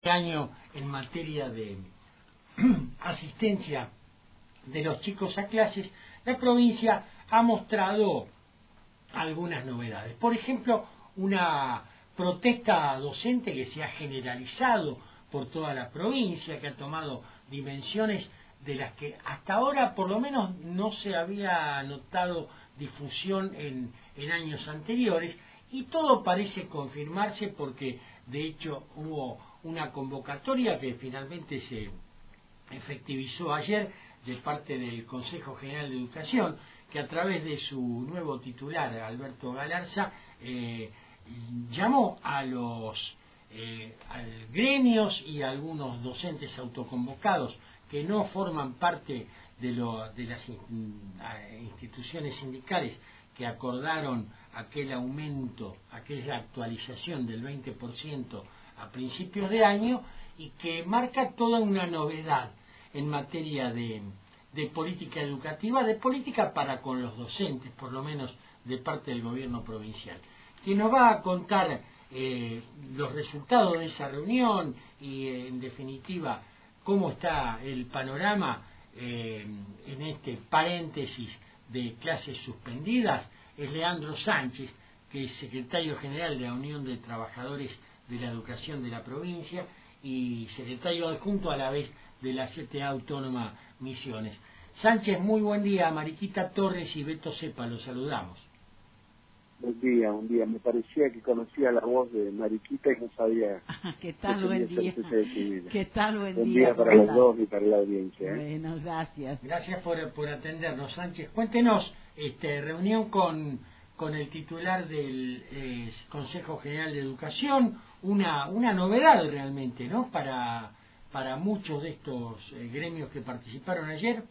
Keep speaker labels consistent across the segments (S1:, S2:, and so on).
S1: año en materia de asistencia de los chicos a clases, la provincia ha mostrado algunas novedades. Por ejemplo, una protesta docente que se ha generalizado por toda la provincia, que ha tomado dimensiones de las que hasta ahora por lo menos no se había notado difusión en años anteriores, y todo parece confirmarse porque de hecho hubo una convocatoria que finalmente se efectivizó ayer de parte del Consejo General de Educación, que a través de su nuevo titular, Alberto Galarza, llamó a los gremios y a algunos docentes autoconvocados que no forman parte de las instituciones sindicales que acordaron aquel aumento, aquella actualización del 20% a principios de año, y que marca toda una novedad en materia de política educativa, de política para con los docentes, por lo menos de parte del gobierno provincial. Quien nos va a contar los resultados de esa reunión y, en definitiva, cómo está el panorama en este paréntesis de clases suspendidas, es Leandro Sánchez, que es secretario general de la Unión de Trabajadores de la Educación de la provincia y secretario adjunto a la vez de la CTA Autónoma Misiones. Sánchez, muy buen día. Mariquita Torres y Beto Cepa, los saludamos.
S2: Buen día. Me parecía que conocía la voz de Mariquita y no sabía.
S3: ¿Qué tal? Buen día. ¿Qué tal?
S2: Buen día para los dos y para la audiencia.
S3: Bueno, gracias.
S1: Gracias por atendernos, Sánchez. Cuéntenos, reunión con el titular del Consejo General de Educación, una novedad realmente, ¿no? Para muchos de estos gremios que participaron ayer.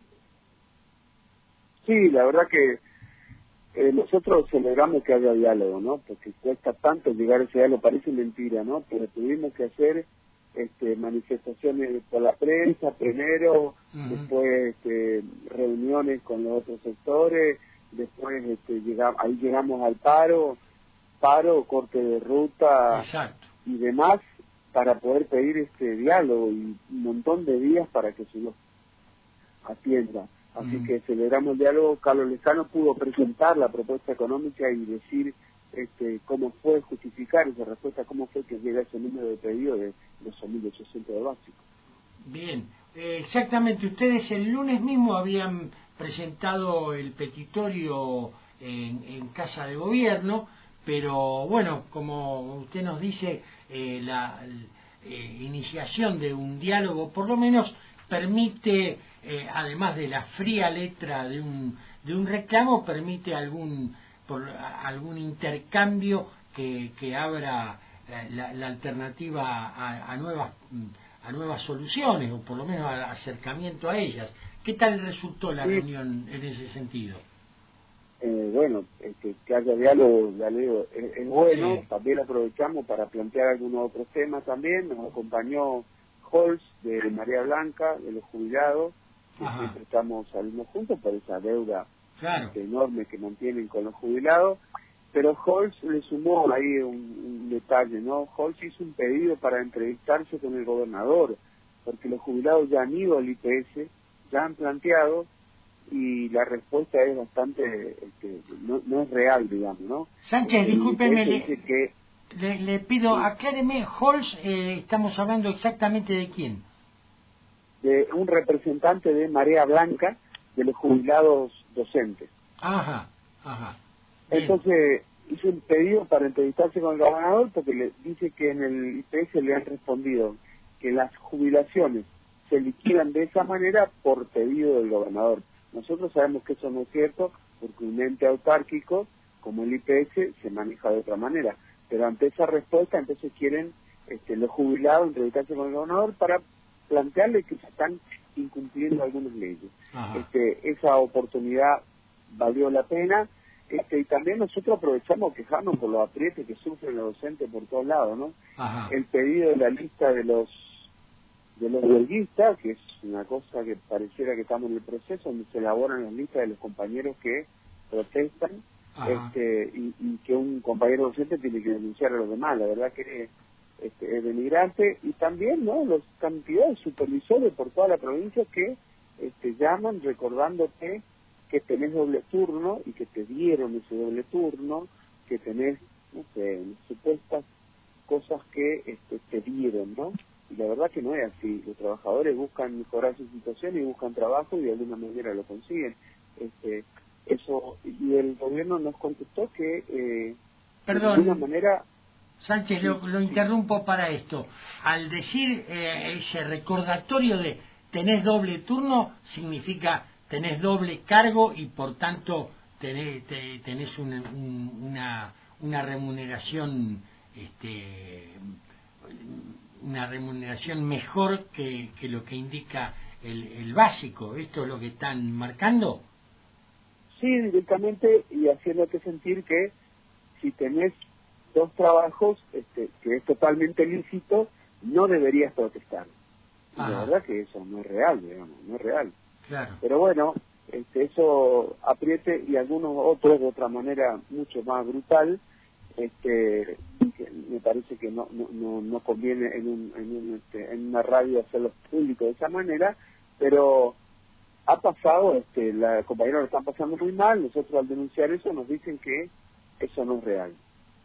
S2: Sí, la verdad que nosotros celebramos que haya diálogo, ¿no? Porque cuesta tanto llegar a ese diálogo, parece mentira, ¿no? Pero tuvimos que hacer manifestaciones por la prensa primero, después reuniones con los otros sectores, después ahí llegamos al paro, corte de ruta.
S1: Exacto.
S2: Y demás para poder pedir este diálogo y un montón de días para que se nos atienda. Así que celebramos el diálogo. Carlos Lezano pudo presentar la propuesta económica y decir cómo fue, justificar esa respuesta, cómo fue que llega ese número de pedido de 2.800 de básico.
S1: Bien, exactamente. Ustedes el lunes mismo habían presentado el petitorio en Casa de Gobierno, pero bueno, como usted nos dice, la iniciación de un diálogo por lo menos permite, además de la fría letra de un reclamo, permite algún intercambio que abra la alternativa a nuevas soluciones, o por lo menos acercamiento a ellas. ¿Qué tal resultó la reunión en ese sentido?
S2: Bueno, que haya diálogo es bueno. Sí. También aprovechamos para plantear algunos otros temas también. Nos acompañó Holz de María Blanca, de los jubilados, que siempre estamos saliendo juntos por esa deuda enorme que mantienen con los jubilados. Pero Holz le sumó ahí un detalle, ¿no? Holz hizo un pedido para entrevistarse con el gobernador, porque los jubilados ya han ido al IPS, ya han planteado, y la respuesta es bastante, no es real, digamos, ¿no?
S1: Sánchez, discúlpeme, le pido, acláreme, Holz, estamos hablando exactamente de quién.
S2: De un representante de Marea Blanca, de los jubilados docentes.
S1: Ajá. Bien.
S2: Entonces hizo un pedido para entrevistarse con el gobernador, porque le dice que en el IPS le han respondido que las jubilaciones se liquidan de esa manera por pedido del gobernador. Nosotros sabemos que eso no es cierto, porque un ente autárquico como el IPS se maneja de otra manera. Pero ante esa respuesta, entonces quieren los jubilados entrevistarse con el gobernador para plantearle que se están incumpliendo algunas leyes. Esa oportunidad valió la pena, y también nosotros aprovechamos quejarnos por los aprietes que sufren los docentes por todos lados, ¿no? El pedido de la lista de los huelguistas, que es una cosa que pareciera que estamos en el proceso, donde se elaboran las listas de los compañeros que protestan, y que un compañero docente tiene que denunciar a los demás. La verdad que es denigrante, y también, ¿no?, los cantidades de supervisores por toda la provincia que llaman recordándote que tenés doble turno y que te dieron ese doble turno, que tenés, no sé, supuestas cosas que te dieron, ¿no? Y la verdad que no es así. Los trabajadores buscan mejorar su situación y buscan trabajo y de alguna manera lo consiguen. Eso, y el gobierno nos contestó que
S1: Perdón,
S2: de alguna manera...
S1: Sánchez,
S2: sí,
S1: lo interrumpo para esto. Al decir ese recordatorio de tenés doble turno, significa tenés doble cargo y por tanto tenés una remuneración una remuneración mejor que lo que indica el básico. ¿Esto es lo que están marcando?
S2: Sí, directamente, y haciéndote sentir que si tenés dos trabajos, que es totalmente lícito, no deberías protestar. Y la verdad que eso no es real, digamos, no es real.
S1: Claro.
S2: Pero bueno, eso apriete, y algunos otros de otra manera mucho más brutal, que me parece que no conviene en una radio hacerlo público de esa manera, pero ha pasado, la compañera lo están pasando muy mal. Nosotros al denunciar eso nos dicen que eso no es real.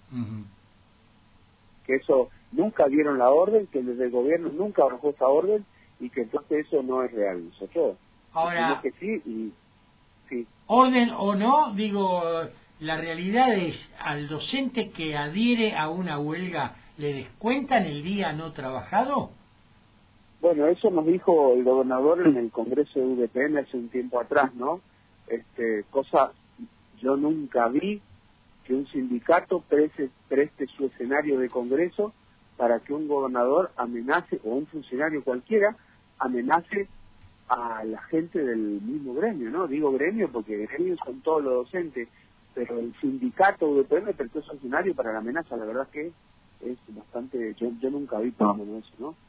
S2: Que eso nunca dieron la orden, que desde el gobierno nunca bajó esa orden, y que entonces eso no es real. Nosotros decimos que sí, y sí.
S1: Orden o no, digo, la realidad es, al docente que adhiere a una huelga, ¿le descuentan el día no trabajado?
S2: Bueno, eso nos dijo el gobernador en el Congreso de UDPN hace un tiempo atrás, ¿no? Cosa, yo nunca vi que un sindicato preste su escenario de congreso para que un gobernador amenace, o un funcionario cualquiera, amenace a la gente del mismo gremio, ¿no? Digo gremio porque gremios son todos los docentes, pero el sindicato UDPN prestó su escenario para la amenaza. La verdad que es bastante, yo nunca vi por lo menos eso, ¿no?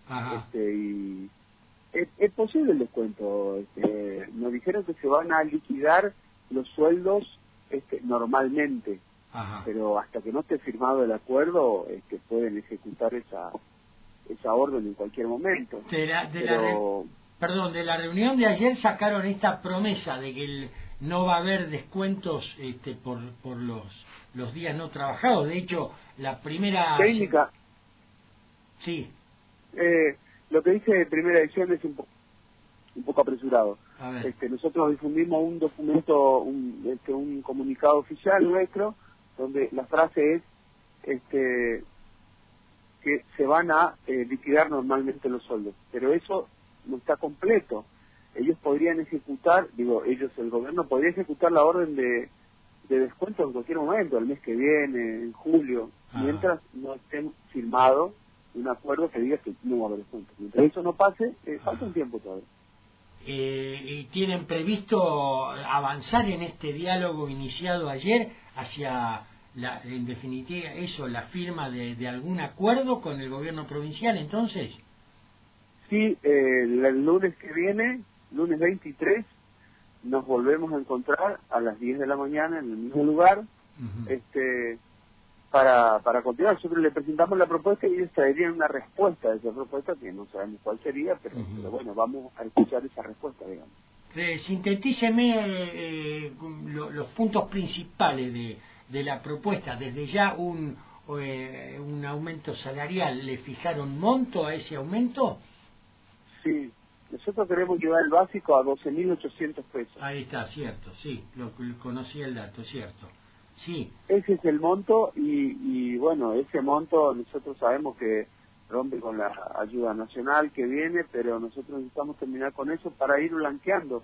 S2: Y es posible el descuento. Nos dijeron que se van a liquidar los sueldos normalmente. Pero hasta que no esté firmado el acuerdo, pueden ejecutar esa orden en cualquier momento.
S1: De la reunión de ayer sacaron esta promesa de que no va a haber descuentos por los días no trabajados. De hecho, la primera...
S2: Técnica.
S1: Sí.
S2: Lo que dice primera edición es un poco apresurado. Nosotros difundimos un documento, un comunicado oficial nuestro, donde la frase es que se van a liquidar normalmente los sueldos, pero eso no está completo. Ellos podrían ejecutar, el gobierno podría ejecutar la orden de descuento en cualquier momento, el mes que viene, en julio, mientras no esté firmado un acuerdo que diga que no va a haber descuento. Mientras eso no pase, falta un tiempo todavía.
S1: ¿Y tienen previsto avanzar en este diálogo iniciado ayer hacia, en definitiva, la firma de algún acuerdo con el gobierno provincial, entonces?
S2: Sí, el lunes que viene, lunes 23, nos volvemos a encontrar a las 10 de la mañana en el mismo lugar, para continuar. Nosotros le presentamos la propuesta y ellos traerían una respuesta a esa propuesta, que no sabemos cuál sería, pero bueno, vamos a escuchar esa respuesta, digamos.
S1: Sintetíceme los puntos principales de la propuesta. Desde ya un aumento salarial, ¿le fijaron monto a ese aumento?
S2: Sí, nosotros queremos llevar el básico a 12.800 pesos.
S1: Ahí está, cierto, sí, conocí el dato, cierto. Sí.
S2: Ese es el monto, y bueno, ese monto nosotros sabemos que rompe con la ayuda nacional que viene, pero nosotros necesitamos terminar con eso para ir blanqueando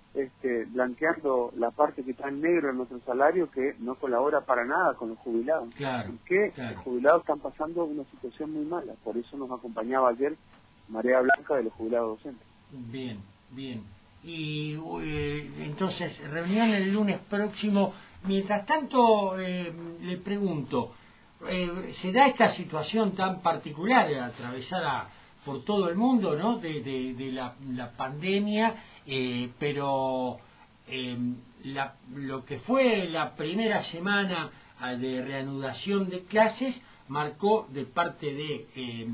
S2: la parte que está en negro en nuestro salario, que no colabora para nada con los jubilados.
S1: Claro,
S2: los jubilados están pasando una situación muy mala. Por eso nos acompañaba ayer Marea Blanca de los jubilados docentes.
S1: Bien. Y entonces, reunión el lunes próximo. Mientras tanto, le pregunto, ¿se da esta situación tan particular, atravesada por todo el mundo, ¿no?, de la pandemia, pero lo que fue la primera semana de reanudación de clases marcó de parte de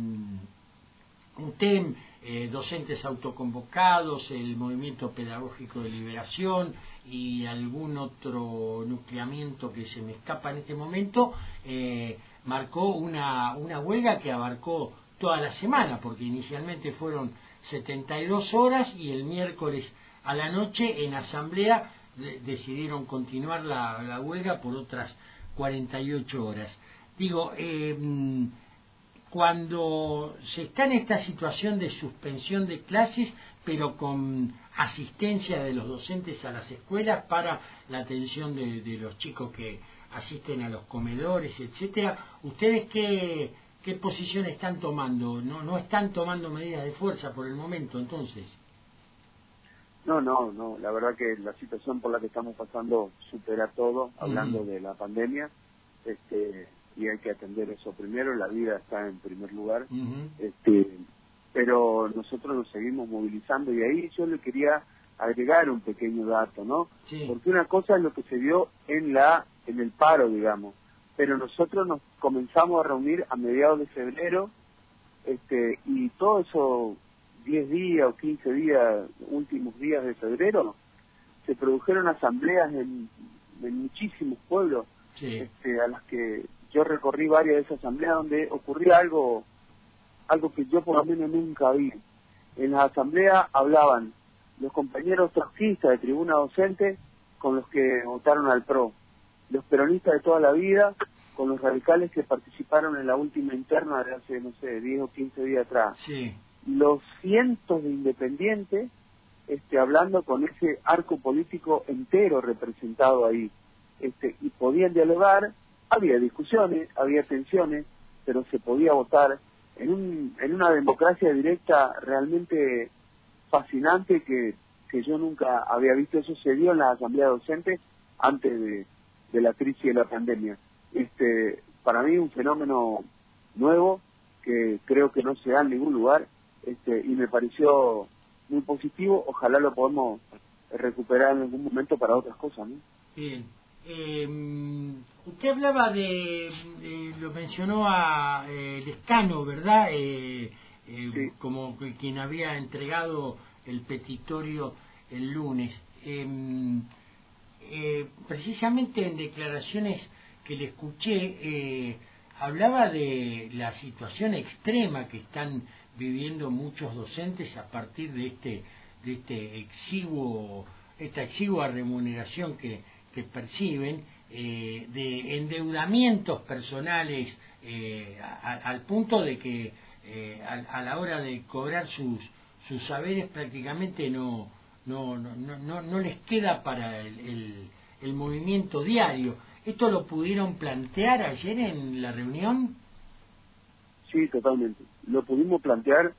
S1: UTEM, docentes autoconvocados, el Movimiento Pedagógico de Liberación y algún otro nucleamiento que se me escapa en este momento, marcó una huelga que abarcó toda la semana, porque inicialmente fueron 72 horas y el miércoles a la noche en asamblea decidieron continuar la huelga por otras 48 horas. Digo, cuando se está en esta situación de suspensión de clases, pero con asistencia de los docentes a las escuelas para la atención de los chicos que asisten a los comedores, etcétera, ¿ustedes qué posición están tomando? ¿No están tomando medidas de fuerza por el momento, entonces?
S2: No, la verdad que la situación por la que estamos pasando supera todo, hablando de la pandemia, y hay que atender eso primero, la vida está en primer lugar, pero nosotros nos seguimos movilizando, y ahí yo le quería agregar un pequeño dato, ¿no? Sí. Porque una cosa es lo que se vio en el paro, digamos, pero nosotros nos comenzamos a reunir a mediados de febrero, y todo eso 10 días o 15 días, últimos días de febrero, se produjeron asambleas en muchísimos pueblos, sí, a las que yo recorrí varias de esas asambleas donde ocurría algo que yo por lo menos nunca vi. En las asambleas hablaban los compañeros trotskistas de tribuna docente con los que votaron al PRO, los peronistas de toda la vida con los radicales que participaron en la última interna de hace, no sé, 10 o 15 días atrás. Sí. Los cientos de independientes hablando con ese arco político entero representado ahí, y podían dialogar, había discusiones, había tensiones, pero se podía votar en una democracia directa realmente fascinante que yo nunca había visto. Eso se dio en la asamblea docente antes de la crisis de la pandemia. Para mí un fenómeno nuevo que creo que no se da en ningún lugar, y me pareció muy positivo. Ojalá lo podamos recuperar en algún momento para otras cosas, ¿no?
S1: Bien. Usted hablaba lo mencionó a Lescano, ¿verdad? Sí. Como quien había entregado el petitorio el lunes. Precisamente en declaraciones que le escuché, hablaba de la situación extrema que están viviendo muchos docentes a partir de esta exigua remuneración que perciben, de endeudamientos personales, al punto de que a la hora de cobrar sus saberes prácticamente no les queda para el movimiento diario. ¿Esto lo pudieron plantear ayer en la reunión?
S2: Sí, totalmente. Lo pudimos plantear,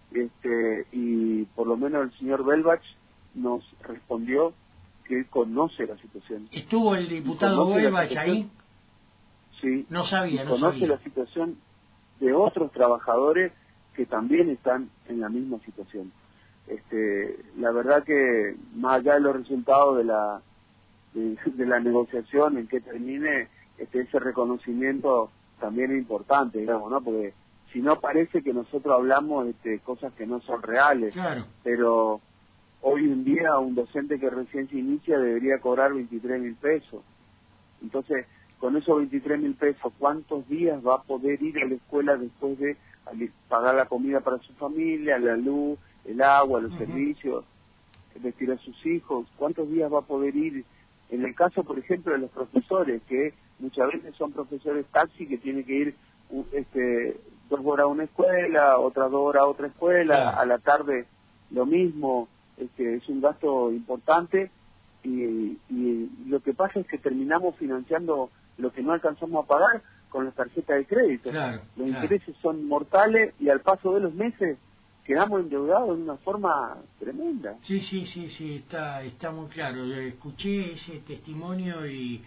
S2: y por lo menos el señor Belbach nos respondió que él conoce la situación.
S1: ¿Estuvo el diputado Belbach ahí?
S2: Sí.
S1: No sabía,
S2: conoce la situación de otros trabajadores que también están en la misma situación. La verdad que más allá de los resultados de la negociación, en que termine, ese reconocimiento también es importante, digamos, ¿no? Porque si no parece que nosotros hablamos cosas que no son reales. Claro. Pero hoy en día un docente que recién se inicia debería cobrar 23.000 pesos. Entonces, con esos 23.000 pesos, ¿cuántos días va a poder ir a la escuela después de pagar la comida para su familia, la luz, el agua, los servicios, vestir a sus hijos? ¿Cuántos días va a poder ir? En el caso, por ejemplo, de los profesores, que muchas veces son profesores taxi que tienen que ir 2 horas a una escuela, otras 2 horas a otra escuela, a la tarde lo mismo. Es un gasto importante, y lo que pasa es que terminamos financiando lo que no alcanzamos a pagar con las tarjetas de crédito. Los intereses son mortales, y al paso de los meses quedamos endeudados de una forma tremenda.
S1: Sí, está muy claro. Escuché ese testimonio y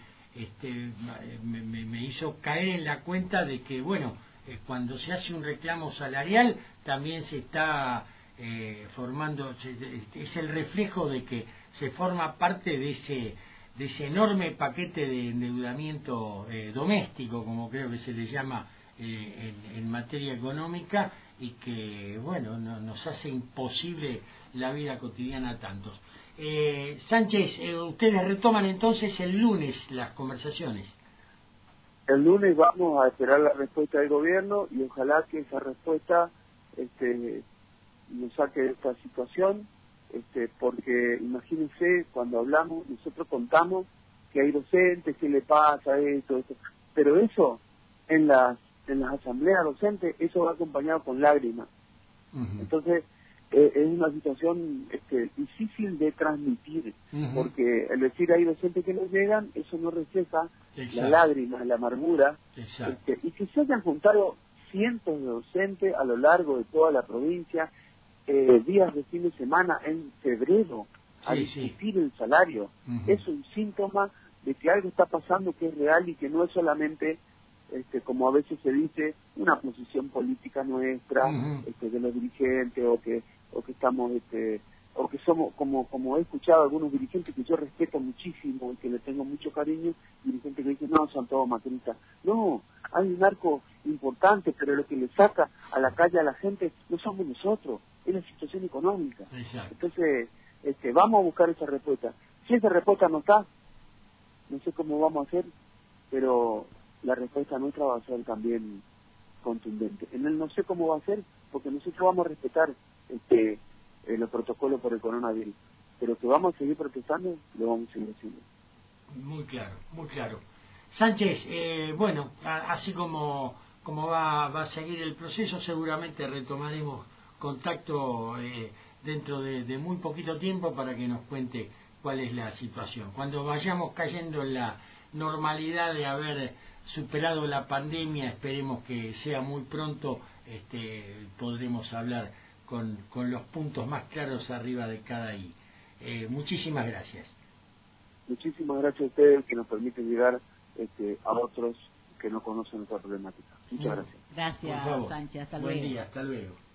S1: me hizo caer en la cuenta de que, bueno, cuando se hace un reclamo salarial también se está formando, es el reflejo de que se forma parte de ese enorme paquete de endeudamiento doméstico, como creo que se le llama en materia económica y que, bueno, nos hace imposible la vida cotidiana a tantos. Sánchez, ustedes retoman entonces el lunes las conversaciones.
S2: El lunes vamos a esperar la respuesta del gobierno y ojalá que esa respuesta nos saque de esta situación, porque imagínense, cuando hablamos, nosotros contamos que hay docentes, que le pasa esto, pero eso en las asambleas docentes, eso va acompañado con lágrimas. Entonces, es una situación difícil de transmitir, porque el decir hay docentes que no llegan, eso no refleja la lágrima, la amargura, y que se hayan juntado cientos de docentes a lo largo de toda la provincia, días de fin de semana en febrero, a discutir el salario, es un síntoma de que algo está pasando que es real y que no es solamente como a veces se dice, una posición política nuestra, de los dirigentes, o que estamos, o que somos, como he escuchado a algunos dirigentes que yo respeto muchísimo y que le tengo mucho cariño, dirigentes que dicen, no, son todos macristas. No, hay un arco importante, pero lo que le saca a la calle a la gente no somos nosotros, es la situación económica. Entonces, vamos a buscar esa respuesta. Si esa respuesta no está, no sé cómo vamos a hacer, pero la respuesta nuestra va a ser también contundente. En él no sé cómo va a ser, porque nosotros vamos a respetar los protocolos por el coronavirus, pero que vamos a seguir protestando, lo vamos a seguir haciendo.
S1: Muy claro, muy claro. Sánchez, bueno, así como va a seguir el proceso, seguramente retomaremos contacto dentro de muy poquito tiempo para que nos cuente cuál es la situación. Cuando vayamos cayendo en la normalidad de haber superado la pandemia, esperemos que sea muy pronto, podremos hablar con los puntos más claros arriba de cada I. Muchísimas gracias.
S2: Muchísimas gracias a ustedes que nos permiten llegar a otros que no conocen nuestra problemática. Muchas gracias.
S3: Gracias, Sánchez. Hasta luego.
S1: Buen día, hasta luego.